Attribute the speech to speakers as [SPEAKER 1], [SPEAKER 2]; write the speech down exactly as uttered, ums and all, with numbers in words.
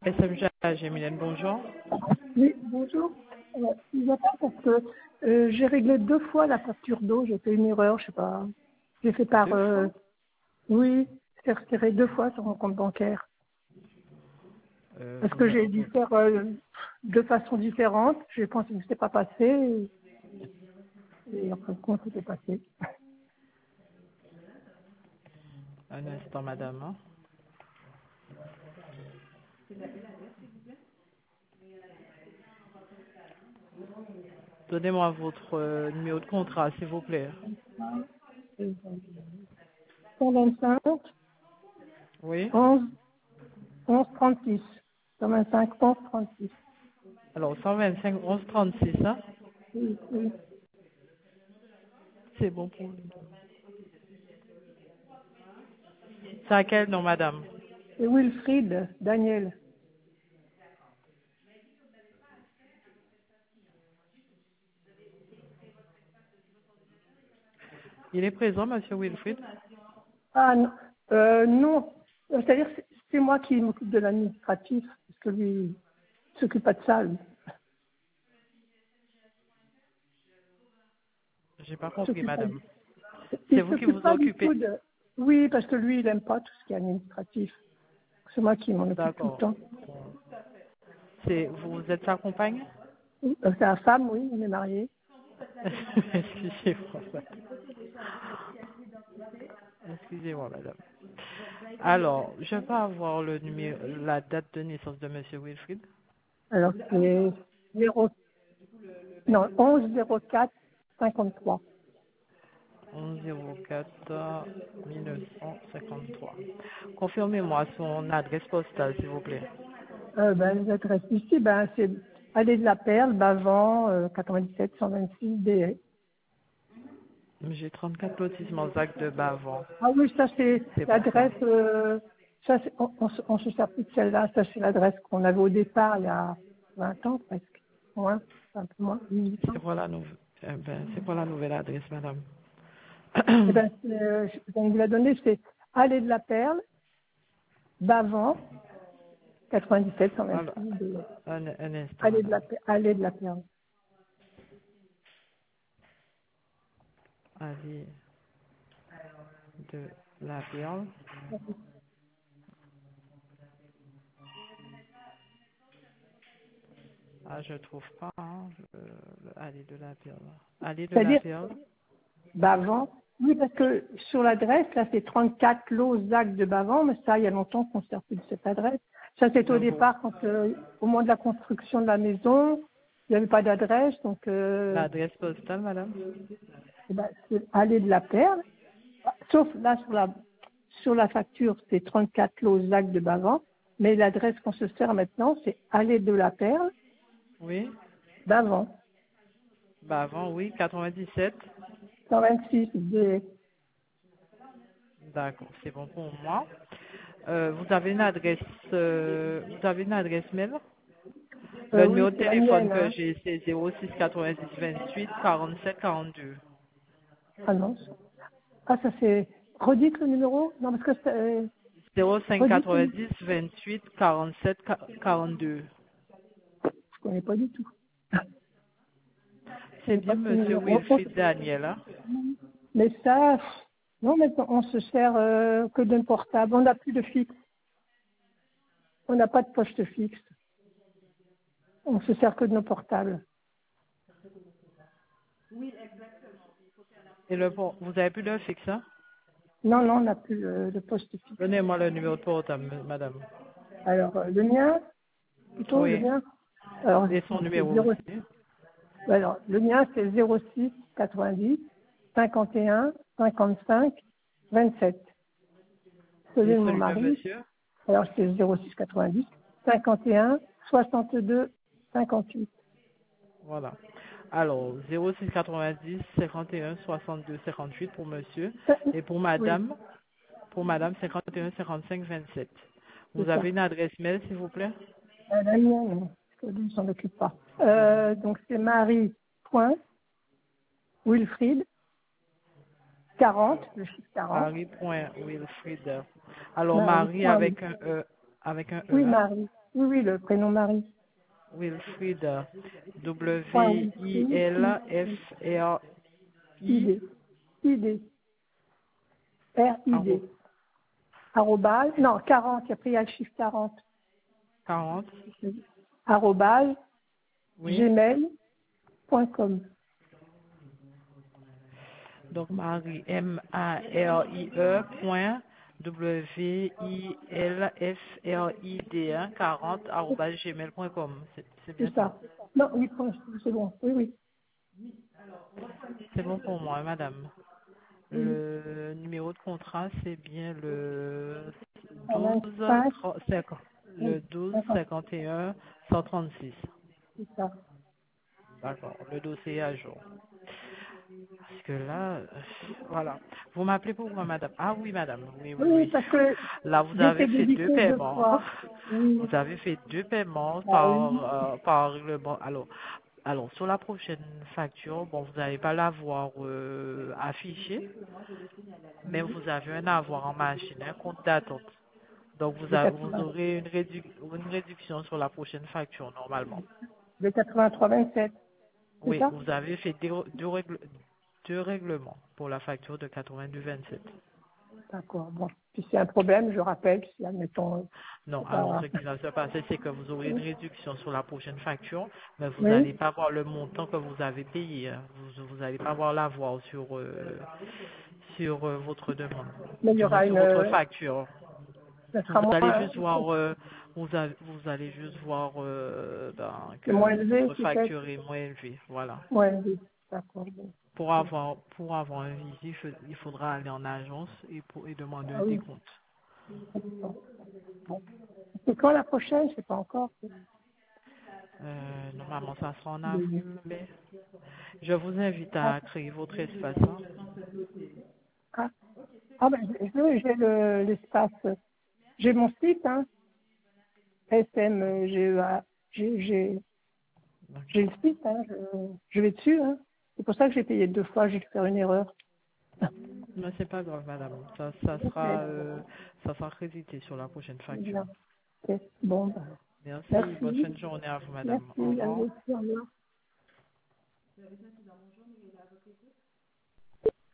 [SPEAKER 1] S M J, Mylène, bonjour.
[SPEAKER 2] Oui, bonjour. Euh, je vous appelle parce que euh, j'ai réglé deux fois la facture d'eau. J'ai fait une erreur, je sais pas. J'ai fait par...
[SPEAKER 1] Deux
[SPEAKER 2] Euh,
[SPEAKER 1] fois.
[SPEAKER 2] oui, j'ai retiré deux fois sur mon compte bancaire.
[SPEAKER 1] Euh,
[SPEAKER 2] Parce
[SPEAKER 1] vous
[SPEAKER 2] que
[SPEAKER 1] êtes-
[SPEAKER 2] j'ai dû faire euh, de façon différente. J'ai pensé que ce n'était pas passé. Et, et en fin de compte, c'était passé.
[SPEAKER 1] Un instant, madame. hein. Donnez-moi votre euh, numéro de contrat, s'il vous plaît.
[SPEAKER 2] cent vingt-cinq,
[SPEAKER 1] Oui.
[SPEAKER 2] onze, onze, trente-six. cent vingt-cinq, onze, trente-six.
[SPEAKER 1] Alors, cent vingt-cinq, onze, trente-six, hein.
[SPEAKER 2] Oui, oui.
[SPEAKER 1] C'est bon pour lui. C'est à quel nom, madame?
[SPEAKER 2] Et Wilfried, Daniel.
[SPEAKER 1] Il est présent, monsieur Wilfried?
[SPEAKER 2] Ah non, euh, non. Euh, C'est-à-dire c'est c'est moi qui m'occupe de l'administratif, parce que lui, il s'occupe pas de ça, lui.
[SPEAKER 1] J'ai pas
[SPEAKER 2] Il
[SPEAKER 1] compris,
[SPEAKER 2] s'occupe pas,
[SPEAKER 1] madame. C'est
[SPEAKER 2] il
[SPEAKER 1] vous qui
[SPEAKER 2] s'occupe
[SPEAKER 1] vous
[SPEAKER 2] pas du
[SPEAKER 1] occupez?
[SPEAKER 2] tout de... Oui, parce que lui, il aime pas tout ce qui est administratif. C'est moi qui m'en occupe tout le
[SPEAKER 1] D'accord.
[SPEAKER 2] temps.
[SPEAKER 1] C'est vous êtes sa compagne?
[SPEAKER 2] Oui, euh, c'est la femme, oui, on est mariés.
[SPEAKER 1] Excusez-moi, madame. Excusez-moi, madame. Alors, je peux avoir le numéro, la date de naissance de monsieur Wilfried?
[SPEAKER 2] Alors, c'est zéro, non, onze zéro quatre cinquante-trois.
[SPEAKER 1] onze zéro quatre mille neuf cent cinquante-trois. Confirmez-moi son adresse postale, s'il vous plaît.
[SPEAKER 2] Euh, ben, l'adresse ici, ben, c'est Allée de la Perle, Bavant, euh, quatre-vingt-dix-sept cent vingt-six D.
[SPEAKER 1] J'ai trente-quatre lotissements Zac de Bavant.
[SPEAKER 2] Ah oui, ça c'est
[SPEAKER 1] C'est bon ça.
[SPEAKER 2] l'adresse, euh, ça c'est- on, on, se on se sert plus de celle-là, ça c'est l'adresse qu'on avait au départ il y a vingt ans presque, moins, un peu moins, dix-huit ans.
[SPEAKER 1] C'est quoi la nouvelle, eh ben, c'est quoi la nouvelle adresse, madame?
[SPEAKER 2] Eh ben, c'est, euh, je vais vous la donner, c'est Allée de la Perle, Bavant, quatre-vingt-dix-sept cent
[SPEAKER 1] Alors,
[SPEAKER 2] vingt-six, de-
[SPEAKER 1] un, un instant,
[SPEAKER 2] Allée de
[SPEAKER 1] madame.
[SPEAKER 2] la, Per- Allée de la Perle.
[SPEAKER 1] Allée de la Perle. Ah, je trouve pas, hein, le- le Allée de la Perle. Allée de la
[SPEAKER 2] C'est-à-dire,
[SPEAKER 1] Perle.
[SPEAKER 2] Bavant, oui, parce que sur l'adresse, là, c'est trente-quatre Los Zac de Bavant, mais ça, il y a longtemps qu'on ne sert plus de cette adresse. Ça, c'est au
[SPEAKER 1] Non, vous,
[SPEAKER 2] départ, quand, euh, au moment de la construction de la maison, il n'y avait pas d'adresse, donc euh,
[SPEAKER 1] l'adresse postale, madame?
[SPEAKER 2] eh ben, c'est Allée de la Perle, sauf là, sur la, sur la facture, c'est trente-quatre Los Zac de Bavant, mais l'adresse qu'on se sert maintenant, c'est Allée de la Perle,
[SPEAKER 1] Oui.
[SPEAKER 2] Bavant,
[SPEAKER 1] Bavant, oui, quatre-vingt-dix-sept.
[SPEAKER 2] cent vingt-six D.
[SPEAKER 1] D'accord, c'est bon pour moi. Euh, vous avez une adresse, euh, vous avez une adresse mail?
[SPEAKER 2] Euh,
[SPEAKER 1] Le numéro
[SPEAKER 2] oui,
[SPEAKER 1] de
[SPEAKER 2] c'est la
[SPEAKER 1] téléphone
[SPEAKER 2] mienne,
[SPEAKER 1] que
[SPEAKER 2] hein.
[SPEAKER 1] j'ai, c'est zéro six quatre-vingt-dix vingt-huit quarante-sept quarante-deux.
[SPEAKER 2] Ah non, ah ça c'est... Redites le numéro. Non, parce que c'est... euh,
[SPEAKER 1] zéro cinq
[SPEAKER 2] Redites le...
[SPEAKER 1] quatre-vingt-dix vingt-huit quarante-sept quarante-deux.
[SPEAKER 2] Je connais pas du tout. Je
[SPEAKER 1] C'est
[SPEAKER 2] connais
[SPEAKER 1] bien
[SPEAKER 2] pas ce
[SPEAKER 1] monsieur
[SPEAKER 2] numéro. On-
[SPEAKER 1] Wilfried Daniel, hein?
[SPEAKER 2] Mais ça... Non, maintenant, on se sert euh, que d'un portable. On n'a plus de fixe. On n'a pas de poste fixe. On se sert que de nos portables.
[SPEAKER 1] Et le, por- vous avez plus de fixe, hein?
[SPEAKER 2] Non, non, on n'a plus euh, de poste fixe.
[SPEAKER 1] Donnez-moi le numéro de portable, madame.
[SPEAKER 2] Alors, euh, le mien, plutôt, le
[SPEAKER 1] Oui.
[SPEAKER 2] mien. Alors,
[SPEAKER 1] Et son
[SPEAKER 2] c'est
[SPEAKER 1] numéro
[SPEAKER 2] zéro.
[SPEAKER 1] aussi.
[SPEAKER 2] Alors, le mien, c'est zéro six quatre-vingt-dix cinquante et un cinquante-cinq vingt-sept. Celui
[SPEAKER 1] Et
[SPEAKER 2] de mon
[SPEAKER 1] celui de
[SPEAKER 2] mari,
[SPEAKER 1] monsieur?
[SPEAKER 2] alors c'est zéro six quatre-vingt-dix cinquante et un soixante-deux cinquante-huit.
[SPEAKER 1] Voilà. Alors, zéro six quatre-vingt-dix cinquante et un soixante-deux cinquante-huit pour monsieur.
[SPEAKER 2] Ça,
[SPEAKER 1] Et pour
[SPEAKER 2] oui,
[SPEAKER 1] madame, pour madame, cinquante et un cinquante-cinq vingt-sept. Vous
[SPEAKER 2] c'est ça.
[SPEAKER 1] avez une adresse mail, s'il vous plaît?
[SPEAKER 2] Euh, La mienne, non, parce que lui, il s'en occupe pas. Euh, donc c'est Marie.Wilfried, quarante, le chiffre quarante.
[SPEAKER 1] Marie.wilfried. Alors,
[SPEAKER 2] Marie.
[SPEAKER 1] Marie
[SPEAKER 2] Point, oui.
[SPEAKER 1] avec un E, avec un E,
[SPEAKER 2] Oui,
[SPEAKER 1] hein?
[SPEAKER 2] Marie. Oui, oui, le prénom Marie.
[SPEAKER 1] Wilfried,
[SPEAKER 2] Point
[SPEAKER 1] W-I-L-F-R-I,
[SPEAKER 2] I D. I D. R I
[SPEAKER 1] arro-
[SPEAKER 2] D. Arrobase. Non, quarante. Après, il y a le chiffre quarante.
[SPEAKER 1] quarante,
[SPEAKER 2] Arrobase.
[SPEAKER 1] oui.
[SPEAKER 2] gmail point com.
[SPEAKER 1] Donc, Marie, M-A-R-I-E, point, W-I-L-F-R-I-D, quarante, arobase gmail point com. C'est c'est bien
[SPEAKER 2] C'est
[SPEAKER 1] ça.
[SPEAKER 2] ça. Non, oui, point, c'est bon. Oui, oui.
[SPEAKER 1] C'est bon pour moi, madame.
[SPEAKER 2] Oui.
[SPEAKER 1] Le numéro de contrat, c'est bien le douze,
[SPEAKER 2] vingt-cinq.
[SPEAKER 1] trente, cinquante,
[SPEAKER 2] Oui,
[SPEAKER 1] le douze
[SPEAKER 2] cinquante.
[SPEAKER 1] cinquante et un cent trente-six.
[SPEAKER 2] C'est ça.
[SPEAKER 1] D'accord, le dossier est à jour. Parce que là, euh, voilà. Vous m'appelez pourquoi, madame? Ah oui, madame. Oui, oui,
[SPEAKER 2] Oui,
[SPEAKER 1] oui.
[SPEAKER 2] parce que
[SPEAKER 1] Là, vous
[SPEAKER 2] j'ai
[SPEAKER 1] avez
[SPEAKER 2] été
[SPEAKER 1] fait deux
[SPEAKER 2] débité deux
[SPEAKER 1] paiements.
[SPEAKER 2] fois. Oui.
[SPEAKER 1] Vous avez fait deux paiements
[SPEAKER 2] Ah
[SPEAKER 1] par,
[SPEAKER 2] oui.
[SPEAKER 1] euh, par règlement. Alors, alors, sur la prochaine facture, bon, vous n'allez pas l'avoir euh, affiché, mais vous avez un avoir en machine, un compte d'attente. Donc, vous,
[SPEAKER 2] De
[SPEAKER 1] a- vous
[SPEAKER 2] quatre-vingts.
[SPEAKER 1] aurez une, rédu- une réduction sur la prochaine facture, normalement.
[SPEAKER 2] De quatre-vingt-trois vingt-sept. C'est
[SPEAKER 1] Oui,
[SPEAKER 2] ça?
[SPEAKER 1] vous avez fait deux, deux, règle- deux règlements pour la facture de quatre-vingt-deux vingt-sept.
[SPEAKER 2] D'accord. Bon. Si c'est un problème, je rappelle, si admettons,
[SPEAKER 1] Non,
[SPEAKER 2] c'est
[SPEAKER 1] alors
[SPEAKER 2] pas...
[SPEAKER 1] ce qui va se passer, c'est que vous aurez une réduction sur la prochaine facture, mais vous
[SPEAKER 2] Oui,
[SPEAKER 1] n'allez pas voir le montant que vous avez payé. hein. Vous n'allez pas voir l'avoir sur, euh, sur euh, votre demande,
[SPEAKER 2] mais il y
[SPEAKER 1] du moins
[SPEAKER 2] aura
[SPEAKER 1] sur votre
[SPEAKER 2] une...
[SPEAKER 1] facture.
[SPEAKER 2] Ça
[SPEAKER 1] Vous
[SPEAKER 2] sera
[SPEAKER 1] allez
[SPEAKER 2] moins...
[SPEAKER 1] juste voir, euh, vous, a- vous allez juste voir euh, ben,
[SPEAKER 2] C'est moins
[SPEAKER 1] que
[SPEAKER 2] élevé,
[SPEAKER 1] votre
[SPEAKER 2] peut-être.
[SPEAKER 1] facture est moins élevée. Voilà.
[SPEAKER 2] Moins élevé. D'accord. Bon.
[SPEAKER 1] Pour avoir, pour avoir un visite, il faudra aller en agence et, pour, et demander un
[SPEAKER 2] Ah oui.
[SPEAKER 1] décompte.
[SPEAKER 2] Bon. C'est quand la prochaine? Je sais pas encore.
[SPEAKER 1] Euh, normalement, ça sera en
[SPEAKER 2] Oui.
[SPEAKER 1] avril, mais je vous invite
[SPEAKER 2] Ah,
[SPEAKER 1] à créer votre espace. hein.
[SPEAKER 2] ah, ah ben, j'ai j'ai- j'ai le- l'espace. J'ai mon site, hein. S M G E A. J'ai j'ai- j'ai le
[SPEAKER 1] D'accord.
[SPEAKER 2] site, hein. Je, je vais dessus, hein. C'est pour ça que j'ai payé deux fois. J'ai dû faire une erreur.
[SPEAKER 1] Mais c'est pas grave, madame. Ça, ça
[SPEAKER 2] Ok.
[SPEAKER 1] sera, euh, ça sera crédité sur la prochaine
[SPEAKER 2] C'est
[SPEAKER 1] facture.
[SPEAKER 2] bien. Ok. Bon, ben,
[SPEAKER 1] Merci. Bonne fin
[SPEAKER 2] merci.
[SPEAKER 1] de journée à vous, madame. Au
[SPEAKER 2] Merci à
[SPEAKER 1] revoir.
[SPEAKER 2] vous aussi. Au revoir.